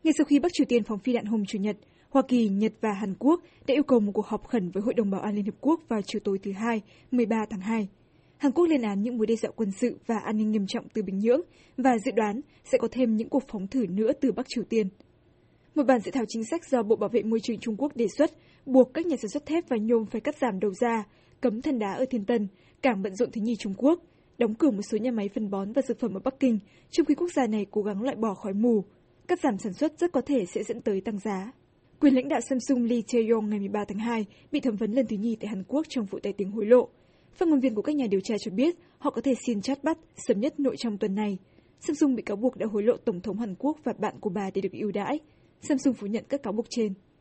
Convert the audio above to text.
Ngay sau khi Bắc Triều Tiên phóng phi đạn hôm Chủ nhật, Hoa Kỳ, Nhật và Hàn Quốc đã yêu cầu một cuộc họp khẩn với Hội đồng Bảo an Liên Hợp Quốc vào chiều tối thứ Hai, 13 tháng 2. Hàn Quốc lên án những mối đe dọa quân sự và an ninh nghiêm trọng từ Bình Nhưỡng và dự đoán sẽ có thêm những cuộc phóng thử nữa từ Bắc Triều Tiên. Một bản dự thảo chính sách do Bộ Bảo vệ Môi trường Trung Quốc đề xuất buộc các nhà sản xuất thép và nhôm phải cắt giảm đầu ra, cấm than đá ở Thiên Tân, cảng bận rộn thứ nhì Trung Quốc, đóng cửa một số nhà máy phân bón và dược phẩm ở Bắc Kinh, trong khi quốc gia này cố gắng loại bỏ khói mù. Cắt giảm sản xuất rất có thể sẽ dẫn tới tăng giá. Quyền lãnh đạo Samsung Lee Tae-yong ngày 13 tháng 2 bị thẩm vấn lần thứ nhì tại Hàn Quốc trong vụ tai tiếng hối lộ. Phát ngôn viên của các nhà điều tra cho biết họ có thể xin chát bắt sớm nhất nội trong tuần này. Samsung bị cáo buộc đã hối lộ Tổng thống Hàn Quốc và bạn của bà để được ưu đãi. Samsung phủ nhận các cáo buộc trên.